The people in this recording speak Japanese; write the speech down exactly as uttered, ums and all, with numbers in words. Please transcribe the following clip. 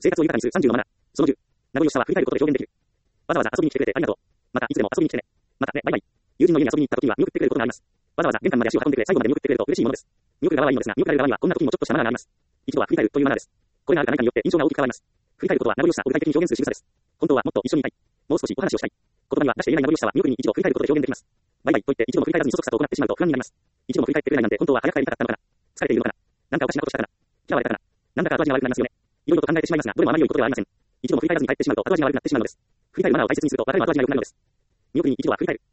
生活を豊かにするさんじゅうのマナー。そのじゅう。名残惜しさは振り返ることで表現できる。わざわざ遊びに来てくれてありがとう。また、いつでも遊びに来てね。またね、バイバイ。友人の家に遊びに行った時には見送ってくれることがあります。わざわざ玄関まで足を運んでくれ、最後まで見送ってくれると嬉しいものです。見送る側はいいのですが、見送られる側にはこんな時にもちょっとしたマナーがあります。一度は振り返るというマナーです。これがあるかないかによって印象が大きく変わります。振り返ることは名残惜しさを具体的に表現する仕草です。本当はもっと一緒にいたい。もう少しお話をしたい。言葉には出して言えない名残惜しさは見送りに一度振り返ることで表現できます。バイバイと言って一度も振り返らずにそそくさと行ってしまうと不安になります。一度も振り返ってくれないなんて本当は早く帰りたかったのかな。疲れているのかな。なんかおかしなことしたかな。嫌われたかな。なんだか後味が悪くなりますよね。いろいろと考えてしまいますが、どれもあまり良いことではありません。一度も振り返らずに帰ってしまうと後味が悪くなってしまうのです。振り返るマナーを大切にすると別れの後味が良くなるのです。見送りに一度は振り返る。